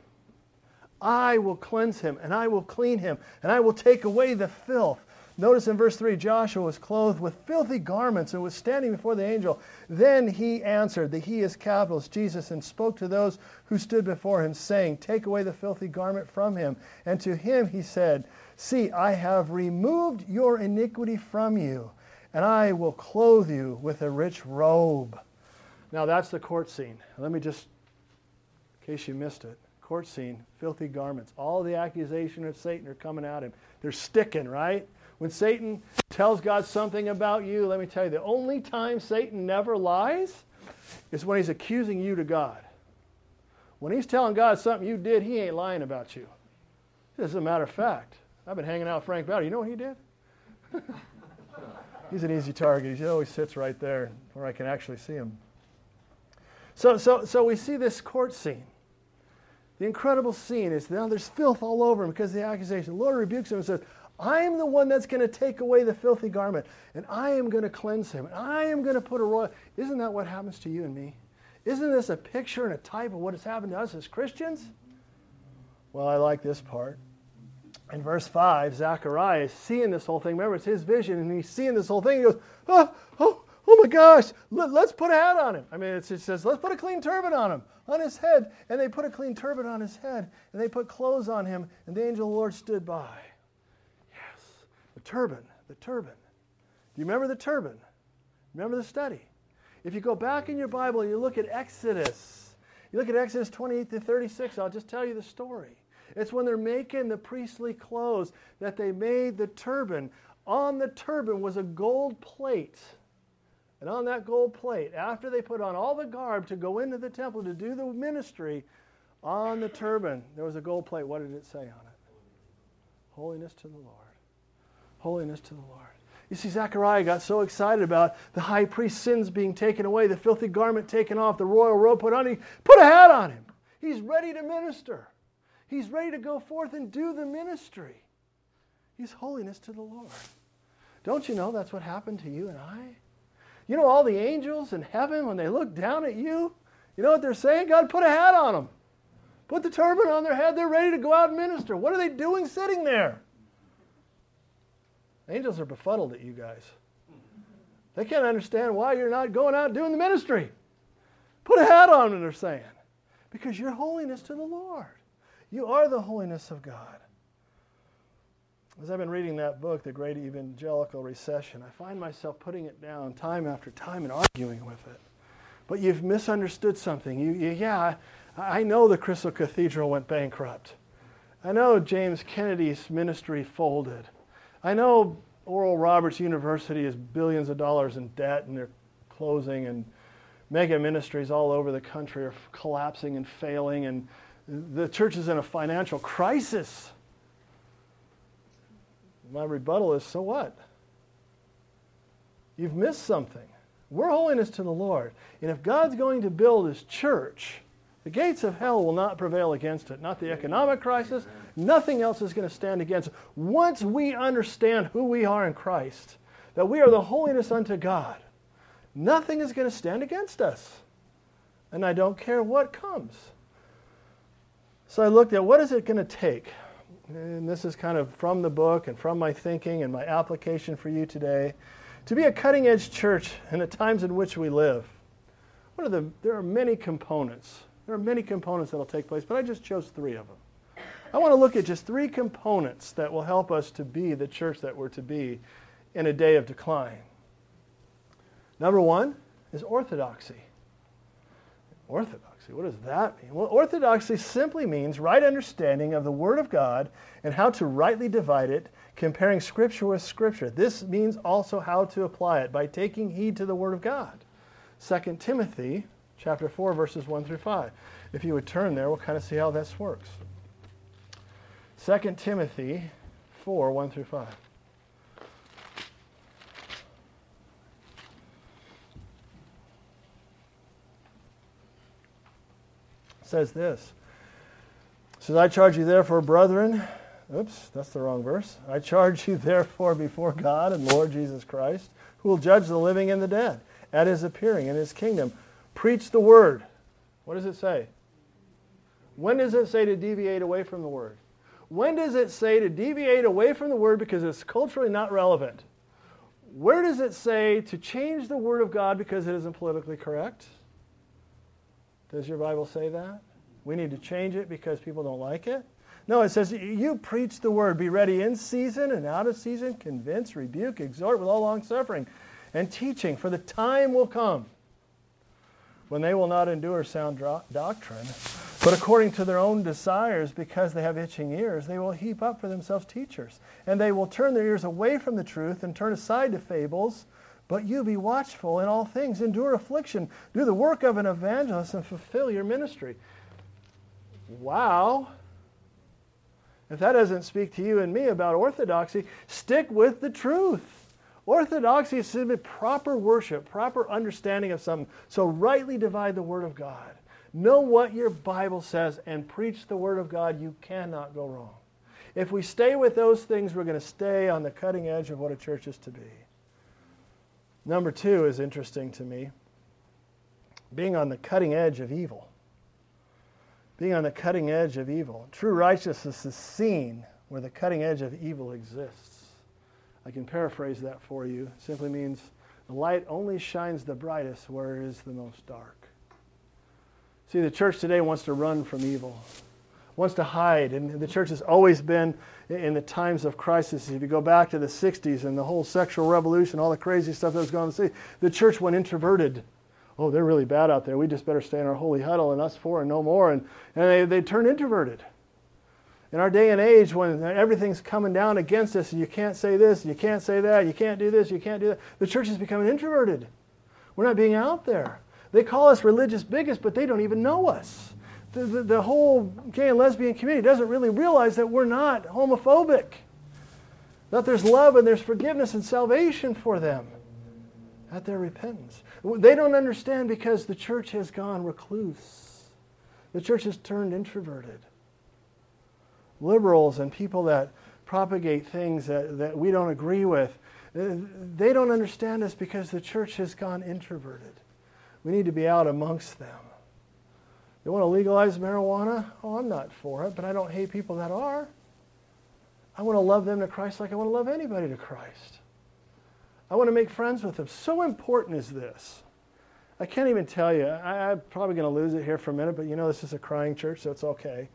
I will cleanse him, and I will clean him, and I will take away the filth. Notice in verse 3, Joshua was clothed with filthy garments and was standing before the angel. Then he answered, the he is capitalist, Jesus, and spoke to those who stood before him, saying, take away the filthy garment from him. And to him he said, see, I have removed your iniquity from you, and I will clothe you with a rich robe. Now that's the court scene. Let me just, in case you missed it, court scene, filthy garments. All the accusation of Satan are coming at him. They're sticking, right? When Satan tells God something about you, let me tell you, the only time Satan never lies is when he's accusing you to God. When he's telling God something you did, he ain't lying about you. As a matter of fact, I've been hanging out with Frank Bowder. You know what he did? He's an easy target. He always sits right there where I can actually see him. So we see this court scene. The incredible scene is now there's filth all over him because of the accusation. The Lord rebukes him and says, I am the one that's going to take away the filthy garment, and I am going to cleanse him, and I am going to put a royal... Isn't that what happens to you and me? Isn't this a picture and a type of what has happened to us as Christians? Well, I like this part. In verse 5, Zechariah is seeing this whole thing. Remember, it's his vision, and he's seeing this whole thing. He goes, oh my gosh, let's put a hat on him. I mean, it says, let's put a clean turban on him, on his head. And they put a clean turban on his head, and they put clothes on him, and the angel of the Lord stood by. Yes, the turban. Do you remember the turban? Remember the study? If you go back in your Bible and you look at Exodus 28 to 36, I'll just tell you the story. It's when they're making the priestly clothes that they made the turban. On the turban was a gold plate. And on that gold plate, after they put on all the garb to go into the temple to do the ministry, on the turban, there was a gold plate. What did it say on it? Holiness to the Lord. Holiness to the Lord. You see, Zechariah got so excited about the high priest's sins being taken away, the filthy garment taken off, the royal robe put on. He put a hat on him. He's ready to minister. He's ready to go forth and do the ministry. He's holiness to the Lord. Don't you know that's what happened to you and I? You know, all the angels in heaven, when they look down at you, you know what they're saying? God, put a hat on them. Put the turban on their head. They're ready to go out and minister. What are they doing sitting there? Angels are befuddled at you guys. They can't understand why you're not going out and doing the ministry. Put a hat on them, they're saying. Because you're holiness to the Lord. You are the holiness of God. As I've been reading that book, The Great Evangelical Recession, I find myself putting it down time after time and arguing with it. But you've misunderstood something. I know the Crystal Cathedral went bankrupt. I know James Kennedy's ministry folded. I know Oral Roberts University is billions of dollars in debt and they're closing, and mega ministries all over the country are collapsing and failing, and the church is in a financial crisis. My rebuttal is, so what? You've missed something. We're holiness to the Lord. And if God's going to build His church, The gates of hell will not prevail against it. Not the economic crisis. Nothing else is going to stand against it. Once we understand who we are in Christ, that we are the holiness unto God, nothing is going to stand against us. And I don't care what comes. So I looked at what is it going to take? And this is kind of from the book and from my thinking and my application for you today. To be a cutting-edge church in the times in which we live, there are many components. There are many components that will take place, but I just chose 3 of them. I want to look at just 3 components that will help us to be the church that we're to be in a day of decline. Number 1 is orthodoxy. Orthodoxy, what does that mean? Well, orthodoxy simply means right understanding of the Word of God and how to rightly divide it, comparing Scripture with Scripture. This means also how to apply it by taking heed to the Word of God. 2 Timothy chapter 4, verses 1 through 5. If you would turn there, we'll kind of see how this works. 2 Timothy 4, 1 through 5. It says this. It says, I charge you therefore, brethren, oops, that's the wrong verse. I charge you therefore before God and Lord Jesus Christ, who will judge the living and the dead at his appearing in his kingdom. Preach the word. What does it say? When does it say to deviate away from the word? When does it say to deviate away from the word because it's culturally not relevant? Where does it say to change the word of God because it isn't politically correct? Does your Bible say that? We need to change it because people don't like it? No, it says, you preach the word. Be ready in season and out of season. Convince, rebuke, exhort with all long-suffering and teaching. For the time will come when they will not endure sound doctrine, but according to their own desires, because they have itching ears, they will heap up for themselves teachers. And they will turn their ears away from the truth and turn aside to fables. But you be watchful in all things, endure affliction, do the work of an evangelist, and fulfill your ministry. Wow. If that doesn't speak to you and me about orthodoxy, stick with the truth. Orthodoxy is simply proper worship, proper understanding of something. So rightly divide the Word of God. Know what your Bible says and preach the Word of God. You cannot go wrong. If we stay with those things, we're going to stay on the cutting edge of what a church is to be. Number 2 is interesting to me. Being on the cutting edge of evil. Being on the cutting edge of evil. True righteousness is seen where the cutting edge of evil exists. I can paraphrase that for you. It simply means the light only shines the brightest where it is the most dark. See, the church today wants to run from evil, wants to hide. And the church has always been in the times of crisis. If you go back to the 60s and the whole sexual revolution, all the crazy stuff that was going on, the church went introverted. Oh, they're really bad out there. We just better stay in our holy huddle and us four and no more. And they turned introverted. In our day and age, when everything's coming down against us, and you can't say this, you can't say that, you can't do this, you can't do that, the church is becoming introverted. We're not being out there. They call us religious bigots, but they don't even know us. The whole gay and lesbian community doesn't really realize that we're not homophobic, that there's love and there's forgiveness and salvation for them at their repentance. They don't understand because the church has gone recluse. The church has turned introverted. Liberals and people that propagate things that we don't agree with, they don't understand us because the church has gone introverted. We need to be out amongst them. They want to legalize marijuana? Oh, I'm not for it, but I don't hate people that are. I want to love them to Christ like I want to love anybody to Christ. I want to make friends with them. So important is this. I can't even tell you. I'm probably going to lose it here for a minute, but you know this is a crying church, so it's okay.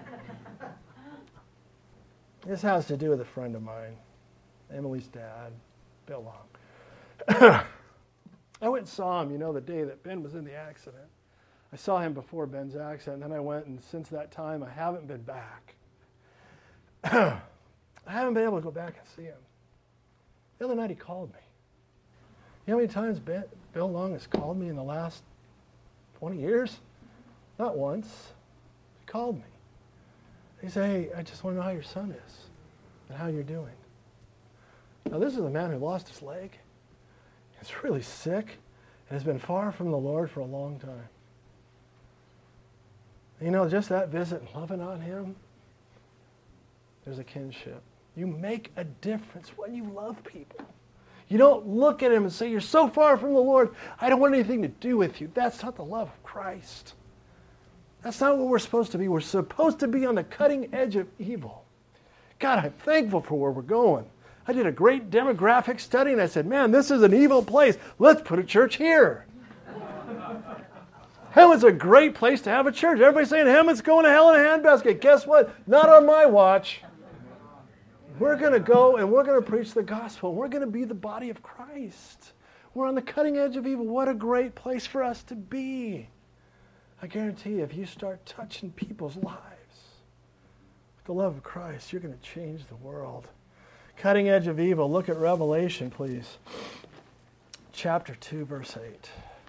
This has to do with a friend of mine, Emily's dad, Bill Long. I went and saw him, the day that Ben was in the accident. I saw him before Ben's accident, and then I went, and since that time, I haven't been back. I haven't been able to go back and see him. The other night, he called me. You know how many times Bill Long has called me in the last 20 years? Not once. He called me. He said, hey, I just want to know how your son is and how you're doing. Now, this is a man who lost his leg. He's really sick and has been far from the Lord for a long time. Just that visit and loving on him, there's a kinship. You make a difference when you love people. You don't look at him and say, you're so far from the Lord, I don't want anything to do with you. That's not the love of Christ. That's not what we're supposed to be. We're supposed to be on the cutting edge of evil. God, I'm thankful for where we're going. I did a great demographic study and I said, man, this is an evil place. Let's put a church here. Heaven's a great place to have a church. Everybody's saying heaven's going to hell in a handbasket. Guess what? Not on my watch. We're going to go and we're going to preach the gospel. We're going to be the body of Christ. We're on the cutting edge of evil. What a great place for us to be. I guarantee you, if you start touching people's lives with the love of Christ, you're going to change the world. Cutting edge of evil. Look at Revelation, please. Chapter 2, verse 8.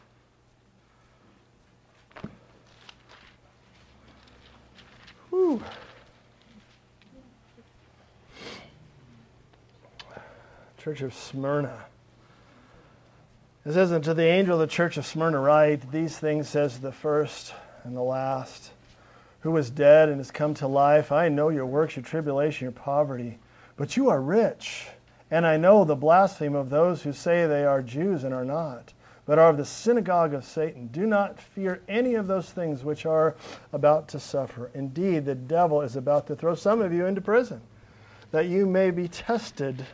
Whew. Church of Smyrna. It says, and to the angel of the church of Smyrna write, these things says the first and the last, who was dead and has come to life. I know your works, your tribulation, your poverty, but you are rich. And I know the blasphemy of those who say they are Jews and are not, but are of the synagogue of Satan. Do not fear any of those things which are about to suffer. Indeed, the devil is about to throw some of you into prison, that you may be tested,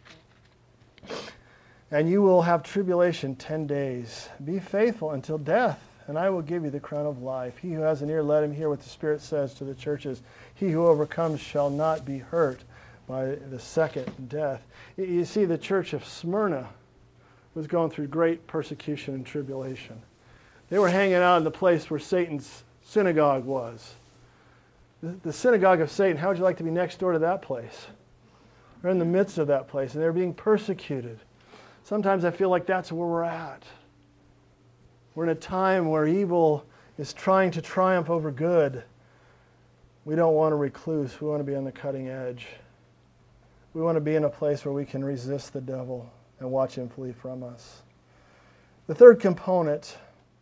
and you will have tribulation 10 days. Be faithful until death, and I will give you the crown of life. He who has an ear, let him hear what the Spirit says to the churches. He who overcomes shall not be hurt by the second death. You see, the church of Smyrna was going through great persecution and tribulation. They were hanging out in the place where Satan's synagogue was. The synagogue of Satan, how would you like to be next door to that place? They're in the midst of that place, and they're being persecuted. Sometimes I feel like that's where we're at. We're in a time where evil is trying to triumph over good. We don't want to recluse. We want to be on the cutting edge. We want to be in a place where we can resist the devil and watch him flee from us. The third component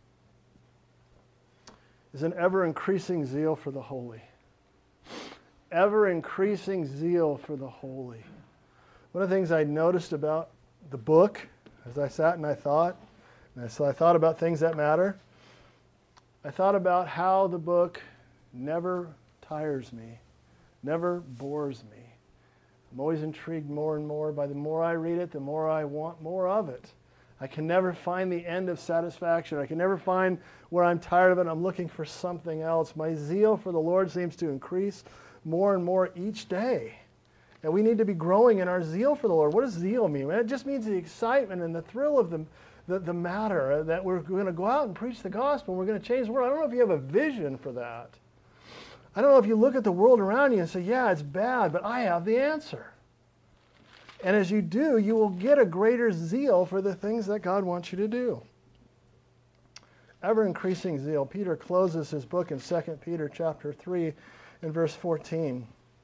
is an ever-increasing zeal for the holy. Ever-increasing zeal for the holy. One of the things I noticed about the book, as I sat and I thought about things that matter, I thought about how the book never tires me, never bores me. I'm always intrigued more and more. By the more I read it, the more I want more of it. I can never find the end of satisfaction. I can never find where I'm tired of it. I'm looking for something else. My zeal for the Lord seems to increase more and more each day. And we need to be growing in our zeal for the Lord. What does zeal mean? It just means the excitement and the thrill of the matter, that we're going to go out and preach the gospel and we're going to change the world. I don't know if you have a vision for that. I don't know if you look at the world around you and say, yeah, it's bad, but I have the answer. And as you do, you will get a greater zeal for the things that God wants you to do. Ever-increasing zeal. Peter closes his book in 2 Peter chapter 3 and verse 14.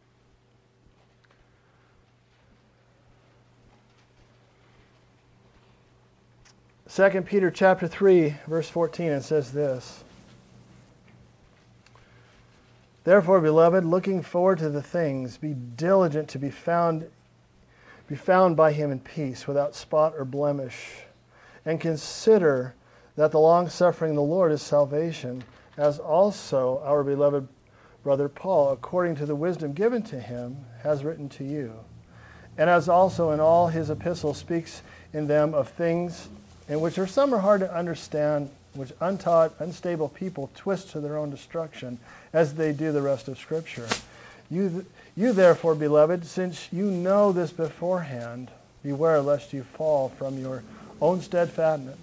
2 Peter chapter 3, verse 14, it says this. Therefore, beloved, looking forward to the things, be diligent to be found by him in peace, without spot or blemish. And consider that the long-suffering of the Lord is salvation, as also our beloved brother Paul, according to the wisdom given to him, has written to you. And as also in all his epistles speaks in them of things in which some are hard to understand, which untaught, unstable people twist to their own destruction, as they do the rest of Scripture. You therefore, beloved, since you know this beforehand, beware lest you fall from your own steadfastness,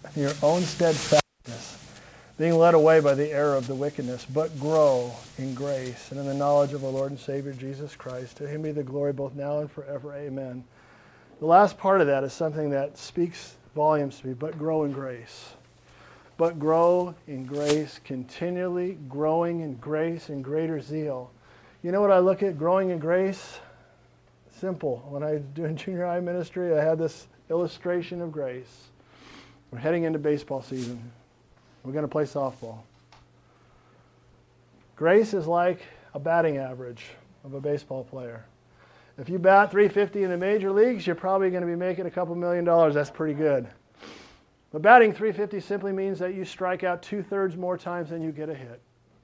being led away by the error of the wickedness, but grow in grace and in the knowledge of our Lord and Savior Jesus Christ. To him be the glory both now and forever. Amen. The last part of that is something that speaks volumes to me, but grow in grace. But grow in grace, continually growing in grace and greater zeal. You know what I look at growing in grace? Simple. When I was doing junior high ministry, I had this illustration of grace. We're heading into baseball season. We're going to play softball. Grace is like a batting average of a baseball player. If you bat .350 in the major leagues, you're probably going to be making a couple $1 million. That's pretty good. But batting .350 simply means that you strike out 2/3 more times than you get a hit.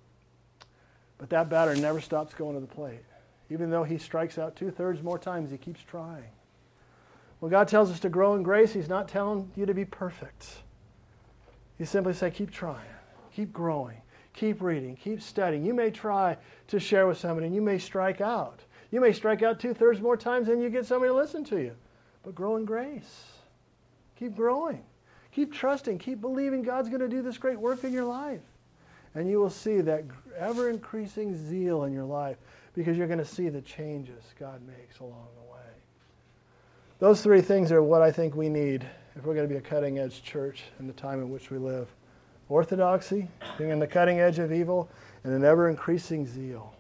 But that batter never stops going to the plate. Even though he strikes out 2/3 more times, he keeps trying. When God tells us to grow in grace, He's not telling you to be perfect. He simply says, keep trying, keep growing, keep reading, keep studying. You may try to share with somebody, and you may strike out. You may strike out 2/3 more times than you get somebody to listen to you. But grow in grace. Keep growing. Keep trusting. Keep believing God's going to do this great work in your life. And you will see that ever-increasing zeal in your life because you're going to see the changes God makes along the way. Those three things are what I think we need if we're going to be a cutting-edge church in the time in which we live. Orthodoxy, being on the cutting edge of evil, and an ever-increasing zeal.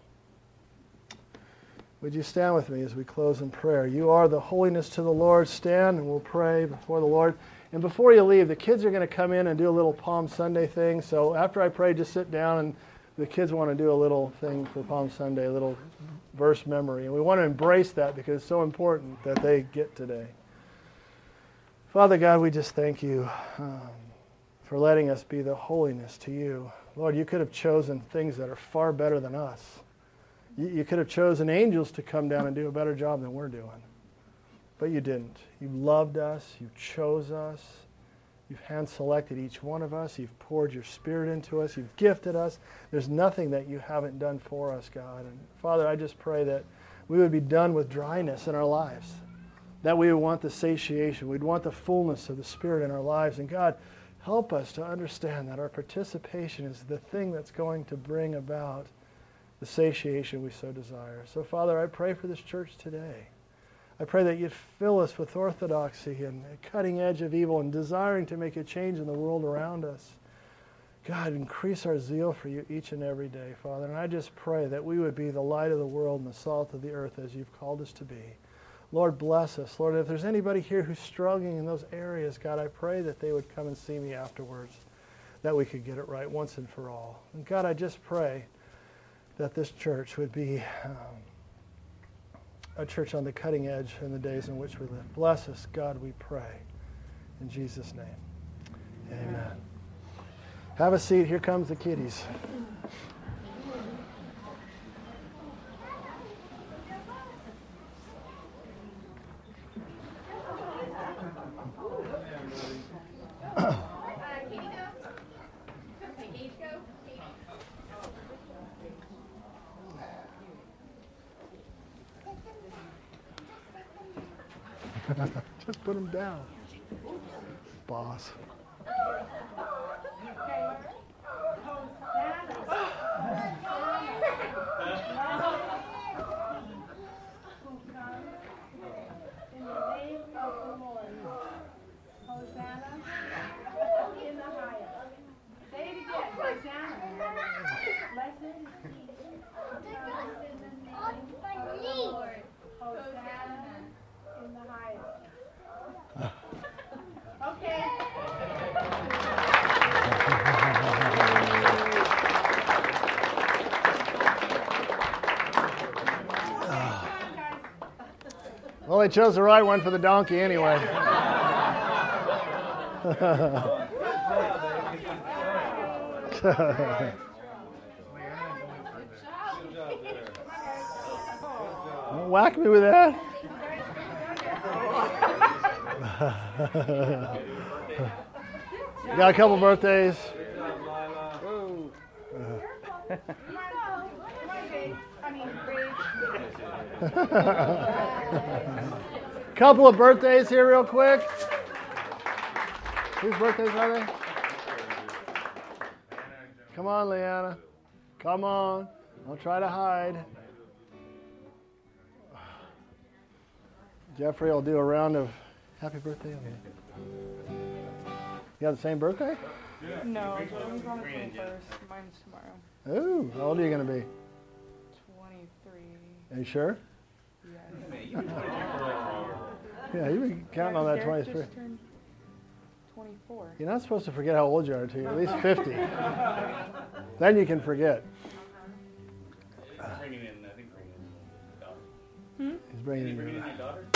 Would you stand with me as we close in prayer? You are the holiness to the Lord. Stand and we'll pray before the Lord. And before you leave, the kids are going to come in and do a little Palm Sunday thing. So after I pray, just sit down, and the kids want to do a little thing for Palm Sunday, a little verse memory. And we want to embrace that because it's so important that they get today. Father God, we just thank you for letting us be the holiness to you. Lord, you could have chosen things that are far better than us. You could have chosen angels to come down and do a better job than we're doing. But you didn't. You loved us. You chose us. You've hand-selected each one of us. You've poured your Spirit into us. You've gifted us. There's nothing that you haven't done for us, God. And Father, I just pray that we would be done with dryness in our lives, that we would want the satiation. We'd want the fullness of the Spirit in our lives. And God, help us to understand that our participation is the thing that's going to bring about the satiation we so desire. So, Father, I pray for this church today. I pray that you'd fill us with orthodoxy and a cutting edge of evil and desiring to make a change in the world around us. God, increase our zeal for you each and every day, Father. And I just pray that we would be the light of the world and the salt of the earth as you've called us to be. Lord, bless us. Lord, if there's anybody here who's struggling in those areas, God, I pray that they would come and see me afterwards, that we could get it right once and for all. And God, I just pray that this church would be a church on the cutting edge in the days in which we live. Bless us, God, we pray. In Jesus' name, amen. Have a seat. Here comes the kiddies. Just put them down, boss. In the name of the Lord. Hosanna in the highest. Say it again. Hosanna. Blessed is he who comes in the name of the Lord. Hosanna in the highest. Okay. Well, they chose the right one for the donkey anyway. Don't whack me with that. You got a couple birthdays. Couple of birthdays here real quick. Whose birthdays are they? Come on, Leanna. Come on. Don't try to hide. Jeffrey will do a round of happy birthday. You have the same birthday? No, Joey's on the 21st. Mine's tomorrow. Ooh, how old are you going to be? 23. Are you sure? Yeah. Yeah, you've been counting on that Derek 23. just turned 24. You're not supposed to forget how old you are until you're at least 50. Then you can forget. He's bringing your daughter?